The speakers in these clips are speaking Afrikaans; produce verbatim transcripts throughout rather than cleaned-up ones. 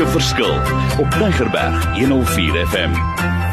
'n verskil op Tygerberg honderd vier F M.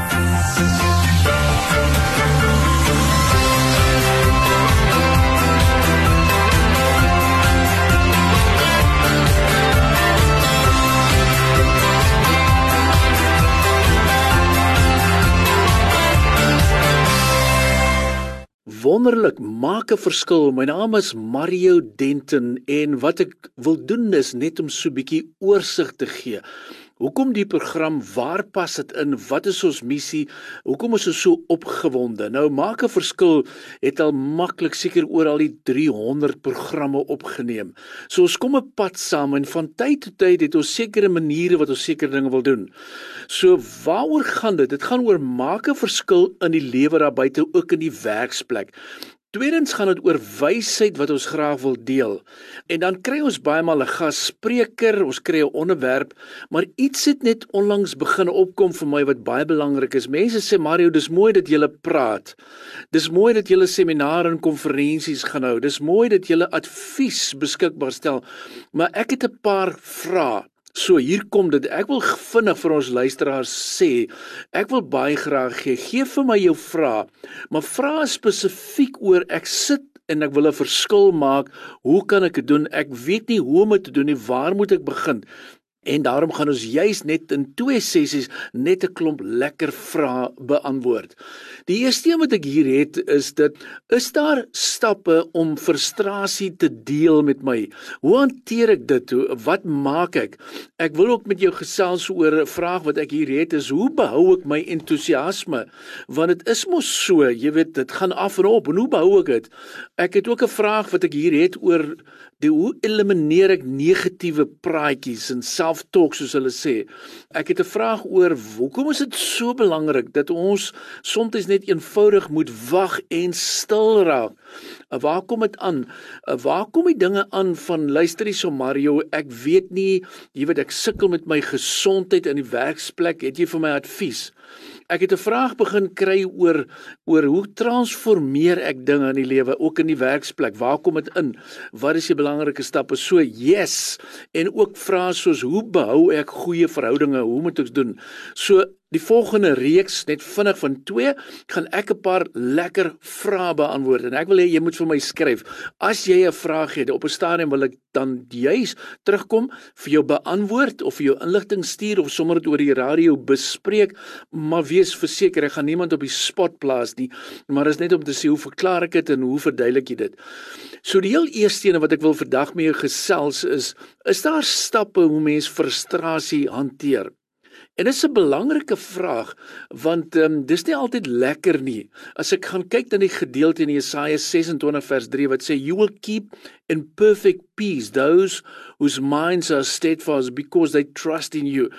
Wonderlik, maak 'n verskil. My naam is Mario Denton en wat ek wil doen is net om so 'n bietjie oorsig te gee. Hoekom die program, waar pas dit in, wat is ons missie, hoekom is ons so opgewonde? Nou, maak 'n verskil het al maklik seker oor al die driehonderd programme opgeneem. So ons kom 'n pad saam en van tyd tot tyd het ons sekere maniere wat ons sekere dinge wil doen. So waaroor gaan dit? Dit gaan oor maak 'n verskil in die lewe daar buite, ook in die werksplek. Tweedens gaan dit oor wysheid wat ons graag wil deel. En dan kry ons baie maal 'n gasspreker, ons kry 'n onderwerp, maar iets het net onlangs begin opkom vir my wat baie belangrik is. Mense sê, Mario, dis mooi dat jy praat. Dis mooi dat jy seminare en konferensies gaan hou. Dis mooi dat jy advies beskikbaar stel. Maar ek het 'n paar vrae. So, hier kom dit. Ek wil vinnig vir ons luisteraars sê, ek wil baie graag gee, gee vir my jou vrae, maar vrae spesifiek oor ek sit en ek wil 'n verskil maak, hoe kan ek dit doen? Ek weet nie hoe om dit te doen nie, waar moet ek begin? En daarom gaan ons juis net in twee sessies net 'n klomp lekker vrae beantwoord. Die eerste een wat ek hier het is dit, is daar stappe om frustrasie te deel met my? Hoe hanteer ek dit? Wat maak ek? Ek wil ook met jou gesels oor 'n vraag wat ek hier het, is hoe behou ek my entoesiasme? Want dit is mos so, jy weet, dit gaan af en op, en hoe behou ek dit? Ek het ook 'n vraag wat ek hier het oor die, hoe elimineer ek negatiewe praatjies en self-talk soos hulle sê. Ek het 'n vraag oor, hoekom is dit so belangrik dat ons soms net eenvoudig moet wag en stil raak? Waar kom dit aan? Waar kom die dinge aan van, luister hier so Mario, ek weet nie, jy weet, ek sukkel met my gesondheid in die werksplek, het jy vir my advies? Ek het 'n vraag begin kry oor, oor hoe transformeer ek dinge in die lewe, ook in die werksplek, waar kom dit in? Wat is die belangrike stappe? So, yes, en ook vrae soos, hoe behou ek goeie verhoudinge, hoe moet ek doen? So, die volgende reeks, net vinnig van twee, gaan ek 'n paar lekker vrae beantwoord, en ek wil hê jy moet vir my skryf. As jy 'n vraag het, op 'n stadium wil ek dan juis terugkom, vir jou beantwoord, of vir jou inligting stuur, of sommer dit oor die radio bespreek, maar wees verseker, ek gaan niemand op die spot plaas nie, maar is net om te sê, hoe verklaar ek dit, en hoe verduidelik jy dit? So die heel eerste ene wat ek wil vandag met jou gesels is, is daar stappe hoe mens frustrasie hanteer? En dit is 'n belangrike vraag, want um, dis nie altyd lekker nie. As ek gaan kyk na die gedeelte in Jesaja ses en twintig vers drie, wat sê, you will keep in perfect peace those whose minds are steadfast because they trust in you.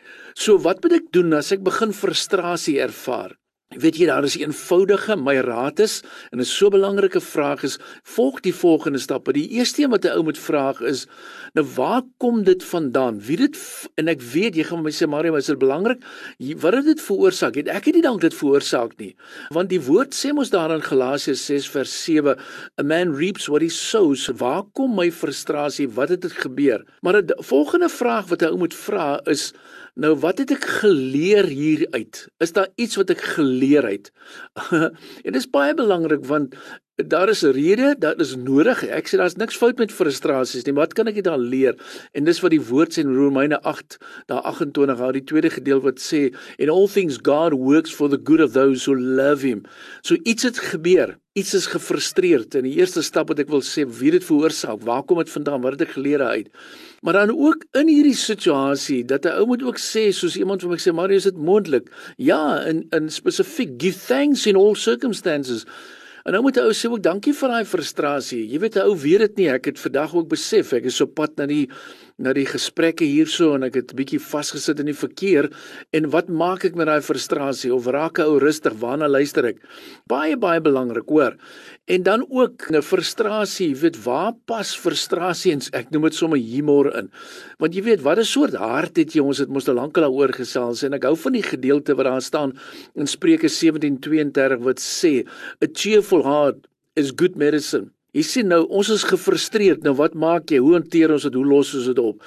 So wat moet ek doen as ek begin frustrasie ervaar? Weet jy, daar is eenvoudige, my raad is, en 'n so belangrike vraag is, volg die volgende stappe. Die eerste een wat 'n ou moet vraag is, nou waar kom dit vandaan? Wie dit, en ek weet, jy gaan my sê, Mario, is dit belangrik? Wat het dit veroorsaak? Het ek het nie dank dit veroorsaak nie. Want die woord sê ons daar in Galasiërs ses vers sewe, a man reaps what he sows. Waar kom my frustrasie? Wat het dit gebeur? Maar die volgende vraag wat 'n ou moet vra is, nou wat het ek geleer hieruit? Is daar iets wat ek geleer het? En dit is baie belangrik, want daar is 'n rede, dat is nodig. Ek sê, daar is niks fout met frustrasies nie, maar wat kan ek daar leer? En dis wat die woord sê in Romeine agt, daar agentwintig, daar die tweede gedeelte wat sê, in all things God works for the good of those who love him. So iets het gebeur, iets is gefrustreerd, en die eerste stap wat ek wil sê, wie dit veroorsaak, waar kom dit vandaan, wat het ek geleer uit? Maar dan ook in hierdie situasie, dat 'n ou moet ook sê, soos iemand vir my sê, Mario, is dit moontlik? Ja, in, in spesifiek, give thanks in all circumstances. En nou moet 'n ou sê ook, dankie vir daai frustrasie. Jy weet, 'n ou weet dit nie, ek het vandag ook besef, ek is op pad na die, na die gesprekke hierso, en ek het 'n bietjie vasgesit in die verkeer, en wat maak ek met daai frustrasie, of raak 'n ou rustig, waarna luister ek? Baie, baie belangrik, hoor. En dan ook, 'n frustrasie, jy weet, waar pas frustrasie, en ek noem dit sommer humor in, want jy weet, wat 'n soort hart het jy, ons het mos al lank al oor gesels, en ek hou van die gedeelte wat daar staan, in Spreuke sewentien tweeëndertig, wat sê, a cheerful heart is good medicine. Jy sien nou, ons is gefrustreerd, nou wat maak jy, hoe hanteer ons dit, hoe los ons dit op?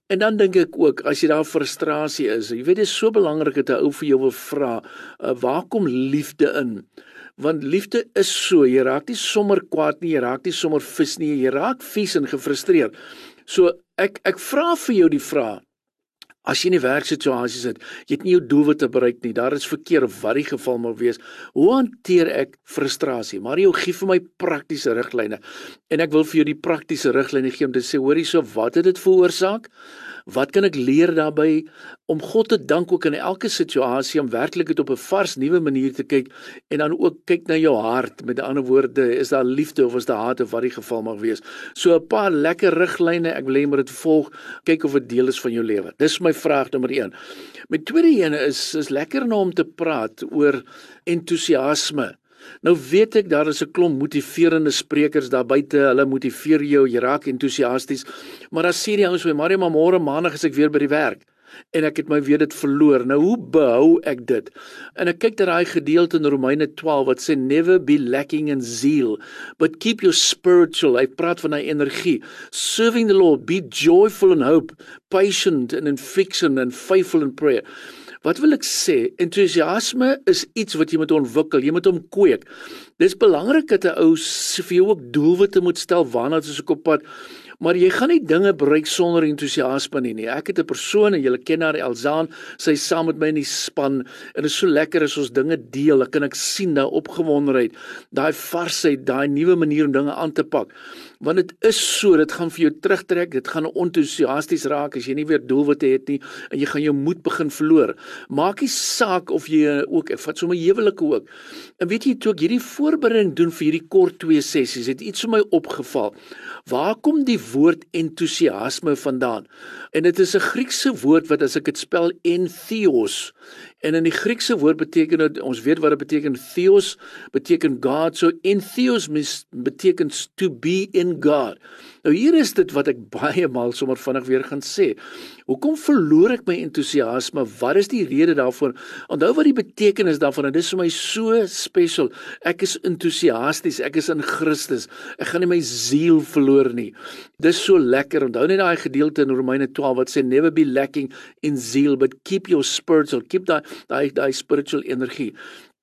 En dan dink ek ook, as jy daar frustrasie is, jy weet, dit is so belangrik dat 'n ou vir jou wil vra, uh, waar kom liefde in? Want liefde is so, jy raak nie sommer kwaad nie, jy raak nie sommer vis nie, jy raak vies en gefrustreerd. So ek ek vra vir jou die vraag, as jy in die werksituasie sit, jy het nie jou doelwitte bereik nie, daar is verkeer of wat die geval mag wees, hoe hanteer ek frustrasie? Mario, gee vir my praktiese riglyne, en ek wil vir jou die praktiese riglyne gee om te sê, hoor hierso, wat het dit veroorsaak? Wat kan ek leer daarbey? Om God te dank ook in elke situasie, om werklik op 'n vars, nuwe manier te kyk, en dan ook kyk na jou hart, met ander woorde, is daar liefde of is daar haat of wat die geval mag wees. So 'n paar lekker riglyne, ek wil hê moet dit volg, kyk of dit deel is van jou lewe. Dis my vraag nommer een. My tweede ene is, is lekker nou om te praat oor entoesiasme. Nou weet ek, daar is 'n klomp motiverende sprekers daar buite, hulle motiveer jou, jy raak entoesiasties, maar dan sê die ouens vir my, Mario, maar môre maandag is ek weer by die werk, en ek het my weer dit verloor. Nou hoe behou ek dit? En ek kyk dat daai gedeelte in Romeine twaalf wat sê, never be lacking in zeal, but keep your spiritual, hy praat van hy energie, serving the Lord, be joyful in hope, patient in affliction, and faithful in prayer. Wat wil ek sê? Entoesiasme is iets wat jy moet ontwikkel, jy moet hom kweek. Dit is belangrik dat 'n ou vir jou ook doelwitte moet stel, waarna is ek op pad, maar jy gaan nie dinge bereik sonder entoesiasme nie, nie. Ek het 'n persoon, en julle ken haar, Elzaan, sy is saam met my in die span, en dit is so lekker as ons dinge deel, dan kan ek sien, daai opgewondenheid, daai varsheid, daai nuwe manier om dinge aan te pak. Want dit is so, dit gaan vir jou terugtrek, dit gaan ontoesiasties raak, as jy nie weer doelwitte het nie, en jy gaan jou moed begin verloor. Maak nie saak of jy ook, ek vat sommer huwelike ook, en weet jy, toe ek hierdie voorbereiding doen vir hierdie kort twee sessies, het iets vir my opgeval. Waar kom die woord entoesiasme vandaan? En dit is 'n Griekse woord wat, as ek dit spel, entheos, en in die Griekse woord beteken dit, ons weet wat dit beteken, theos beteken God, so entheos beteken to be in God. Nou hier is dit wat ek baie maal sommer vinnig weer gaan sê. Hoekom verloor ek my entoesiasme? Wat is die rede daarvoor? Onthou wat die betekenis daarvan, en dit is vir my so special. Ek is entoesiasties, ek is in Christus. Ek gaan nie my ziel verloor nie. Dis so lekker. Onthou net daai gedeelte in Romeine twaalf wat sê, never be lacking in zeal, but keep your spiritual, keep daai daai daai spiritual energie.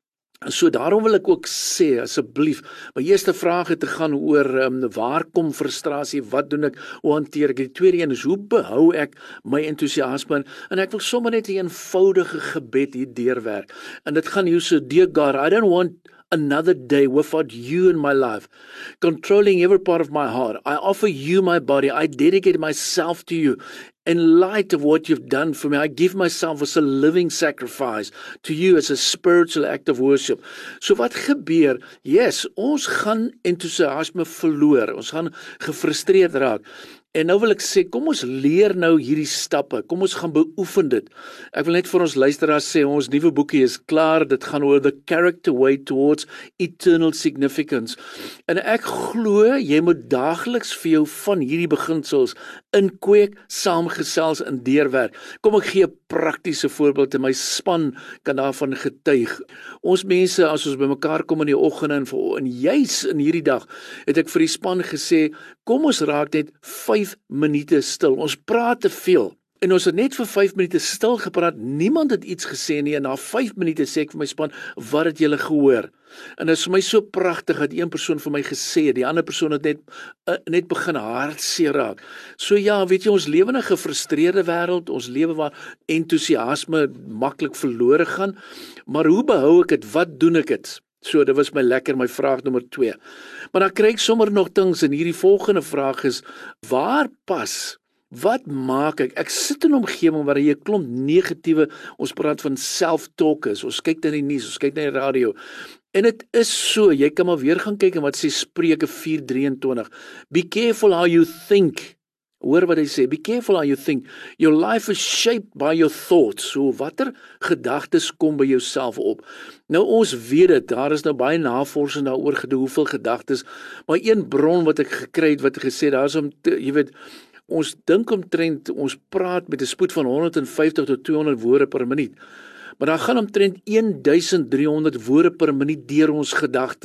So daarom wil ek ook sê, asseblief, my eerste vraag het te gaan oor, um, waar kom frustrasie, wat doen ek, hoe hanteer ek? Die tweede een is, hoe behou ek my entoesiasme? En ek wil sommer net 'n eenvoudige gebed hier deurwerk. En dit gaan hier so, dear God, I don't want another day without you in my life, controlling every part of my heart. I offer you my body. I dedicate myself to you. In light of what you've done for me, I give myself as a living sacrifice to you as a spiritual act of worship. So wat gebeur? Yes, ons gaan entoesiasme verloor. Ons gaan gefrustreerd raak. En nou wil ek sê, kom ons leer nou hierdie stappe, kom ons gaan beoefen dit. Ek wil net vir ons luisteraars sê, ons nuwe boekie is klaar, dit gaan oor the character way towards eternal significance. En ek glo, jy moet daagliks vir jou van hierdie beginsels inkweek, saamgesels en deurwerk. Kom ek gee 'n praktiese voorbeeld, en my span kan daarvan getuig. Ons mense, as ons bymekaar kom in die oggend, en, en juis in hierdie dag, het ek vir die span gesê, kom ons raak net vyf minute stil. Ons praat te veel. En ons het net vir vyf minute stil gepraat, niemand het iets gesê nie, en na vyf minute sê ek vir my span, wat het julle gehoor? En dit is vir my so pragtig, dat een persoon vir my gesê het, die ander persoon het net, uh, net begin hartseer raak. So ja, weet jy, ons lewe in 'n gefrustreerde wêreld, ons lewe waar entoesiasme maklik verlore gaan, maar hoe behou ek dit, wat doen ek dit? So, dit was my lekker, my vraag nommer twee. Maar dan kry ek sommer nog things, en hierdie volgende vraag is, waar pas, wat maak ek, ek sit in 'n omgewing waar jy 'n klomp negatiewe, ons praat van self-talk is, ons kyk na die nuus, ons kyk na die radio, en dit is so, jy kan maar weer gaan kyk, en wat sê Spreuke vier drieëntwintig, be careful how you think. Hoor wat hy sê, be careful how you think. Your life is shaped by your thoughts. So watter gedagtes kom by jouself op? Nou ons weet dit, daar is nou baie navorsing daaroor gedoen, hoeveel gedagtes, maar een bron wat ek gekry het, wat gesê, daar is om, te, jy weet, ons dink omtrent, ons praat met 'n spoed van honderdvyftig tot tweehonderd woorde per minuut. Maar daar gaan omtrent duisend driehonderd woorde per minuut deur ons gedagtes.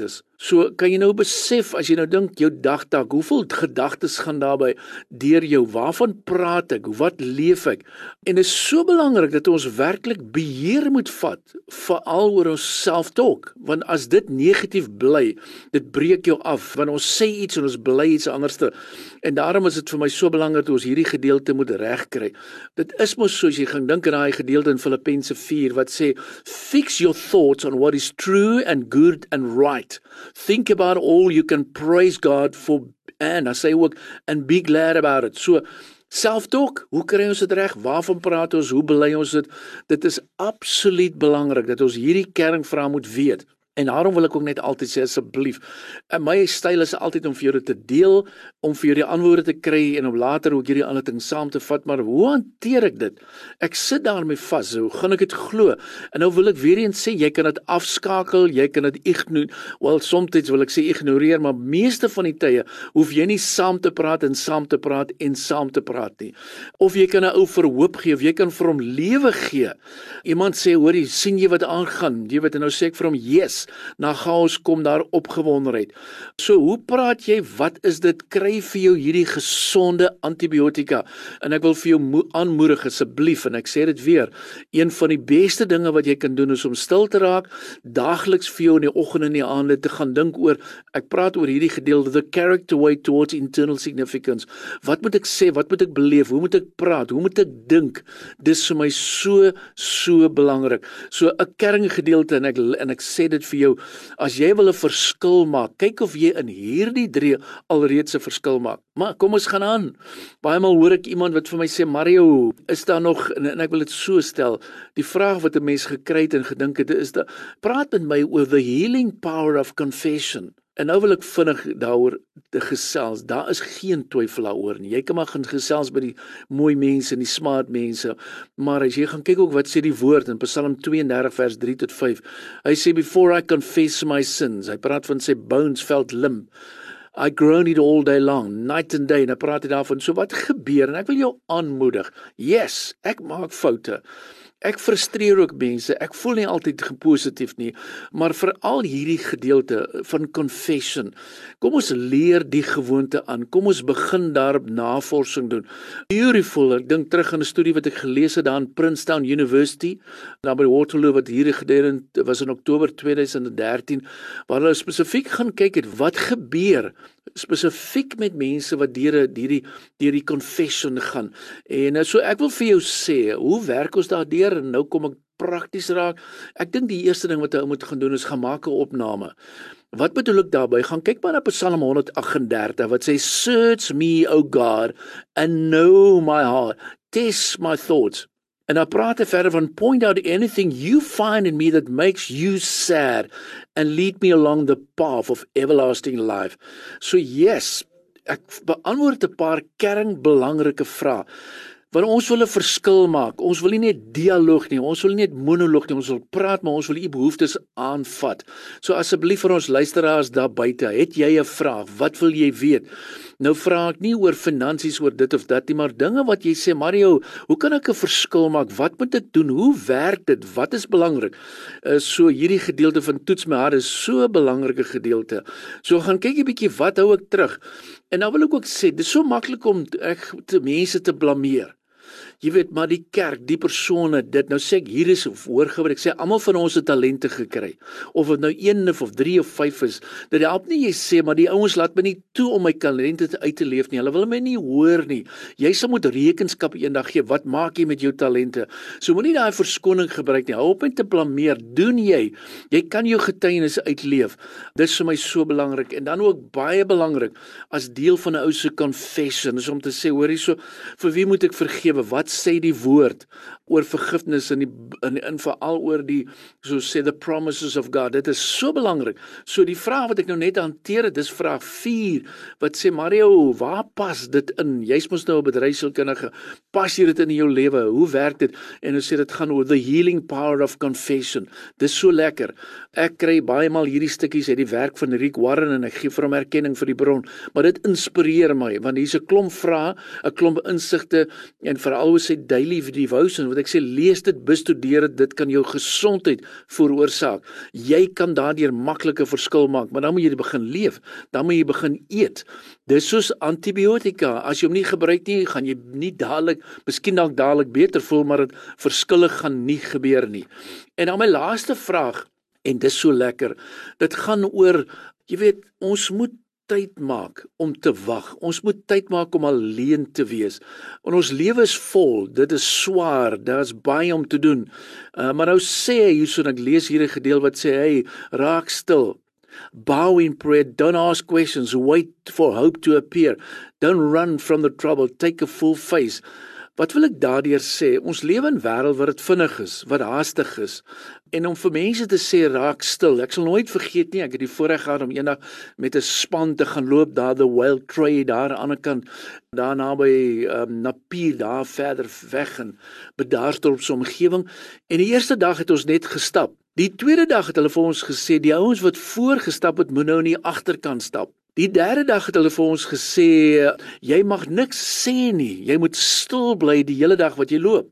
So kan jy nou besef, as jy nou dink jou dagtaak, hoeveel gedagtes gaan daarby deur jou, waarvan praat ek, wat leef ek? En dit is so belangrik dat ons werklik beheer moet vat, veral oor ons self-talk, want as dit negatief bly, dit breek jou af, want ons sê iets en ons bly iets anderste, en daarom is dit vir my so belangrik dat ons hierdie gedeelte moet regkry. Dit is mos soos jy gaan dink aan daai gedeelte in Filippense vier, wat sê, fix your thoughts on what is true and good and right. Think about all you can praise God for, and I say ook, and be glad about it. So, self-talk, hoe kry ons dit reg? Waarvan praat ons? Hoe bely ons dit? Dit is absoluut belangrik dat ons hierdie kernvraag moet weet. En daarom wil ek ook net altyd sê, asseblief, en my styl is altyd om vir jou dit te deel, om vir jou die antwoorde te kry, en om later ook hierdie ander ding saam te vat, maar hoe hanteer ek dit? Ek sit daarmee vas, hoe gaan ek dit glo? En nou wil ek weer eens sê, jy kan dit afskakel, jy kan dit ignoreer, wel, soms wil ek sê ignoreer, maar meeste van die tye, hoef jy nie saam te praat, en saam te praat, en saam te praat nie. Of jy kan 'n ou verhoop gee, of jy kan vir hom lewe gee. Iemand sê, hoorie, sien jy wat aangaan? Jy weet, en nou sê ek vir hom, yes, na chaos kom daar opgewondenheid. So, hoe praat jy, wat is dit, kry vir jou hierdie gesonde antibiotika, en ek wil vir jou aanmoedig, asseblief, en ek sê dit weer, een van die beste dinge wat jy kan doen, is om stil te raak, daagliks vir jou in die oggend en die aande te gaan dink oor, ek praat oor hierdie gedeelte, the character way towards internal significance, wat moet ek sê, wat moet ek beleef, hoe moet ek praat, hoe moet ek dink, dis vir my so, so belangrik, so 'n kerngedeelte, en ek, en ek sê dit vir jou, as jy wil 'n verskil maak, kyk of jy in hierdie drie alreeds 'n verskil maak. Maar kom ons gaan aan. Baie maal hoor ek iemand wat vir my sê, Mario, is daar nog, en, en ek wil dit so stel, die vraag wat 'n mens gekry het en gedink het, is dat, praat met my oor the healing power of confession. En nou wil ek vinnig daaroor te gesels, daar is geen twyfel daaroor nie, jy kan maar gaan gesels by die mooi mense en die smart mense, maar as jy gaan kyk ook wat sê die woord in Psalm tweeëndertig vers drie tot vyf, hy sê, before I confess my sins, hy praat van sy bones felt limp, I groaned it all day long, night and day, en hy praat hy daarvan, so wat gebeur, en ek wil jou aanmoedig, yes, ek maak foute, ek frustreer ook mense, ek voel nie altyd positief nie, maar veral hierdie gedeelte van confession, kom ons leer die gewoonte aan, kom ons begin daarop navorsing doen. Beautiful, ek dink terug aan 'n studie wat ek gelees het daar in Princeton University, daar by Waterloo, wat hierdie gedeelte was in Oktober tweeduisend dertien, waar hulle spesifiek gaan kyk het, wat gebeur spesifiek met mense wat deur die, die, die confession gaan. En so ek wil vir jou sê, hoe werk ons daardeur? En nou kom ek prakties raak. Ek dink die eerste ding wat jy moet gaan doen is gaan maak 'n opname. Wat bedoel ek daarby? Gaan kyk maar na Psalm honderd agt en dertig wat sê, search me, O God, and know my heart. Test my thoughts. En dan praat hy verder van, point out anything you find in me that makes you sad and lead me along the path of everlasting life. So yes, ek beantwoord 'n paar kernbelangrike vrae. Want ons wil 'n verskil maak, ons wil nie net dialoog nie, ons wil nie net monoloog nie, ons wil praat, maar ons wil u behoeftes aanvat. So asseblief vir ons luisteraars daar buite, het jy 'n vraag, wat wil jy weet? Nou vra ek nie oor finansies, oor dit of dat nie, maar dinge wat jy sê, Mario, hoe kan ek 'n verskil maak? Wat moet ek doen? Hoe werk dit? Wat is belangrik? Uh, so hierdie gedeelte van toets my hart is so 'n belangrike gedeelte. So gaan kyk 'n bietjie, wat hou ek terug? En dan wil ek ook sê, dit is so maklik om ek te mense te blameer. Jy weet, maar die kerk, die persone, dit, nou sê ek, hier is voorgebring, ek sê, almal van ons het talente gekry, of het nou een of drie of vyf is, dit help nie, jy sê, maar die ouens laat my nie toe om my talente te uit te leef nie, hulle wil my nie hoor nie, jy sal moet rekenskap eendag gee, wat maak jy met jou talente, so moet nie daai verskoning gebruik nie, hou op met te blameer, doen jy, jy kan jou getuienis uitleef, dit is vir my so belangrik, en dan ook baie belangrik, as deel van 'n ou se confession, is om te sê, hoor hierso, vir wie moet ek vergewe, wat sê die woord oor vergifnis en, die, en, en veral oor die, so sê, the promises of God, dit is so belangrik, so die vraag wat ek nou net hanteer het, dis vraag vier, wat sê, Mario, waar pas dit in, jy is mos nou 'n bedryfsielkundige, pas jy dit in jou lewe, hoe werk dit, en nou sê dit gaan oor the healing power of confession, dis so lekker, ek kry baie maal hierdie stukkies uit die werk van Rick Warren, en ek gee vir hom erkenning vir die bron, maar dit inspireer my, want hier's 'n klomp vrae, 'n klomp insigte, en veral hoe Paulus sê daily devotion, wat ek sê lees dit, bestudeer dit, dit kan jou gesondheid veroorsaak. Jy kan daardeur maklike verskil maak, maar dan moet jy begin leef, dan moet jy begin eet. Dis soos antibiotika, as jy hom nie gebruik nie, gaan jy nie dadelik, miskien dalk dadelik beter voel, maar dit verskille gaan nie gebeur nie. En dan my laaste vraag, en dis so lekker, dit gaan oor, jy weet, ons moet tyd maak om te wag. Ons moet tyd maak om alleen te wees. En ons lewe is vol, dit is swaar, daar is baie om te doen. Uh, maar nou sê hy hierso, en ek lees hier 'n gedeelte wat sê, hey, raak stil. Bow in prayer, don't ask questions, wait for hope to appear. Don't run from the trouble, take a full face. Wat wil ek daardeur sê? Ons lewe in 'n wêreld wat dit vinnig is, wat haastig is. En om vir mense te sê, raak stil. Ek sal nooit vergeet nie, ek het die voorreg gehad om eendag met 'n span te gaan loop, daar the Wild Trail, daar aan die ander kant, daar naby um, Napier, daar verder weg in Bedaarsdorp se omgewing. En die eerste dag het ons net gestap. Die tweede dag het hulle vir ons gesê, die ouens wat voorgestap het, moet nou in die agterkant stap. Die derde dag het hulle vir ons gesê, jy mag niks sê nie, jy moet stil bly die hele dag wat jy loop.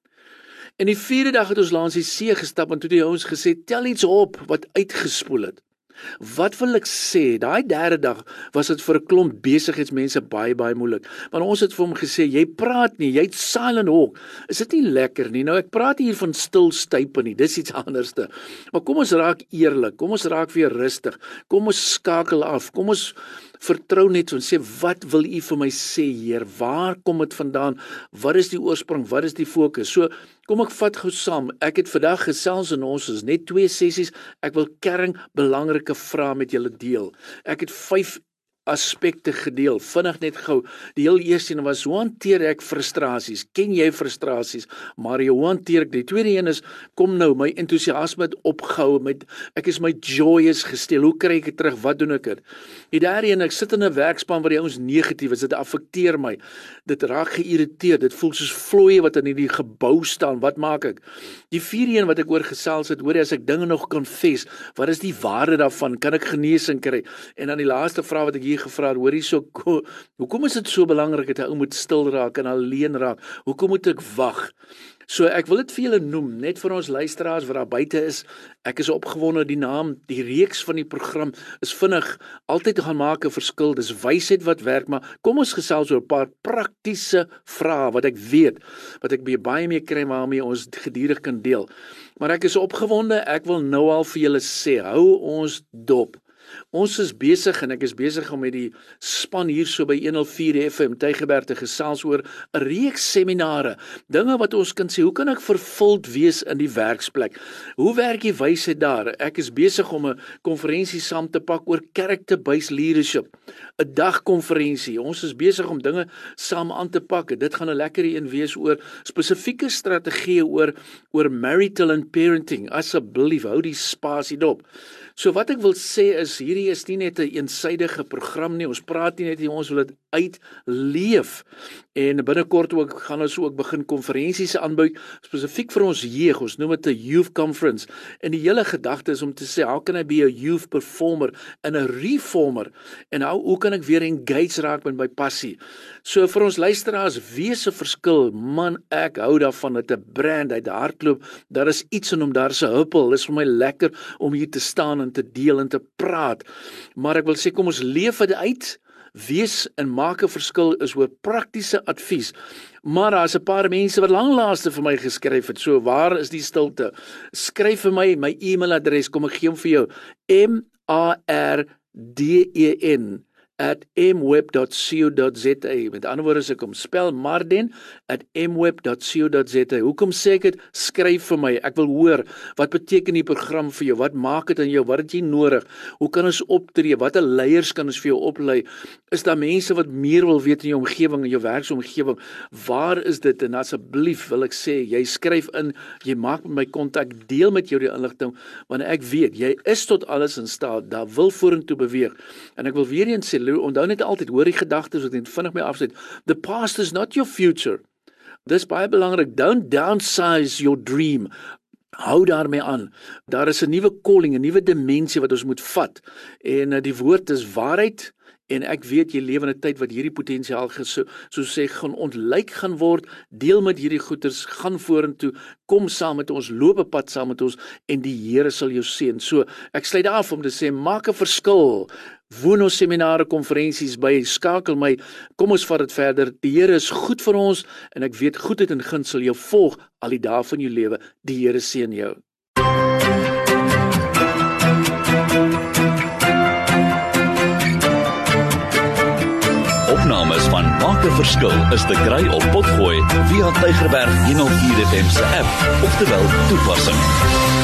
En die vierde dag het ons langs die see gestap en toe die ouens gesê, tel iets op wat uitgespoel het. Wat wil ek sê, daai derde dag was dit vir 'n klomp besigheidsmense baie, baie moeilik. Want ons het vir hom gesê, jy praat nie, jy't silent hawk. Is dit nie lekker nie? Nou ek praat hier van stil stype nie, dis iets anderste. Maar kom ons raak eerlik, kom ons raak weer rustig, kom ons skakel af, kom ons vertrou net en sê, wat wil u vir my sê, Heer? Waar kom dit vandaan? Wat is die oorsprong? Wat is die fokus? So, kom ek vat gou saam. Ek het vandag gesels en ons is net twee sessies. Ek wil kern belangrike vrae met julle deel. Ek het vyf aspekte gedeel, vinnig net gou. Die heel eerste een was, hoe hanteer ek frustrasies? Ken jy frustrasies? Maar hoe hanteer ek? Die tweede een is, kom nou, my entoesiasme het opgehou, met, ek is my joy is gesteel, hoe kry ek dit terug, wat doen ek het? Die derde een, ek sit in 'n werkspan waar die ouens negatief is, dit affekteer my, dit raak geïrriteerd, dit voel soos vloeie wat in die gebou staan, wat maak ek? Die vierde een wat ek oor gesels het, hoor jy, as ek dinge nog confess, wat is die waarde daarvan, kan ek genesing kry? En dan die laaste vraag wat ek hier gevra het, hoor hier so, hoekom is dit so belangrik dat 'n ou moet stil raak en alleen raak? Hoekom moet ek wag? So ek wil dit vir julle noem, net vir ons luisteraars wat daar buite is. Ek is opgewonde, die naam, die reeks van die program is vinnig, altyd gaan maak 'n verskil, dis wysheid wat werk, maar kom ons gesels oor 'n paar praktiese vrae wat ek weet, wat ek baie mee kry waarmee ons gedurig kan deel. Maar ek is opgewonde, ek wil nou al vir julle sê, hou ons dop. Ons is besig en ek is besig om met die span hier so by honderd vier F M Tygerberg te gesels oor 'n reeks seminare, dinge wat ons kan sê, hoe kan ek vervuld wees in die werksplek? Hoe werk die wysheid daar? Ek is besig om 'n konferensie saam te pak oor character-based leadership, 'n dagkonferensie. Ons is besig om dinge saam aan te pak. Dit gaan 'n lekker een wees oor spesifieke strategieë oor oor marital and parenting. Asseblief hou die spasie dop. So wat ek wil sê is, hierdie is nie net 'n eensydige program nie, ons praat nie net hier, ons wil dit uitleef. En binnekort ook gaan ons ook begin konferensies aanbied, spesifiek vir ons jeug, ons noem dit 'n youth conference. En die hele gedagte is om te sê, how can I be a youth performer en 'n reformer? En how, hoe kan ek weer engage raak met my passie? So vir ons luisteraars, wees 'n verskil, man, ek hou daarvan, dit 'n brand uit hardloop, daar is iets in hom, daar is 'n huppel, dit is vir my lekker om hier te staan en te deel en te praat. Maar ek wil sê, kom ons leef dit uit, wees en maak 'n verskil is oor praktiese advies. Maar daar is 'n paar mense wat langlaaste vir my geskryf het, so waar is die stilte? Skryf vir my, my e-mailadres, kom ek gee hom vir jou, M A R D E N at m web dot co dot z a. Met ander woorde, as ek hom spel, Marden at m web dot co dot z a. Hoekom sê ek dit? Skryf vir my. Ek wil hoor, wat beteken die program vir jou? Wat maak dit aan jou? Wat het jy nodig? Hoe kan ons optree? Watter leiers kan ons vir jou oplei? Is daar mense wat meer wil weet in jou omgewing, in jou werksomgewing? Waar is dit? En asseblief wil ek sê, jy skryf in, jy maak met my kontak, deel met jou die inligting, want ek weet, jy is tot alles in staat, daar wil vorentoe beweeg. En ek wil weer eens sê, onthou net altyd, hoor die gedagtes wat net vinnig my afsit, the past is not your future. Dis baie belangrik, don't downsize your dream. Hou daarmee aan. Daar is 'n nuwe calling, 'n nuwe dimensie wat ons moet vat. En uh, die woord is waarheid. En ek weet jy lewe in 'n tyd wat hierdie potensiaal so, so sê gaan ontlyk gaan word. Deel met hierdie goeters, gaan vorentoe, kom saam met ons, loop 'n pad saam met ons en die Here sal jou seën. So ek sluit af om te sê maak 'n verskil. Woon ons seminare, konferensies by, skakel my, kom ons vat dit verder. Die Here is goed vir ons en ek weet goedheid en guns sal jou volg al die dae van jou lewe. Die Here seën jou. Opnames van Maak 'n Verskil is te kry op Potgooi via Tygerberg honderd vier F M se app, oftewel toepassing.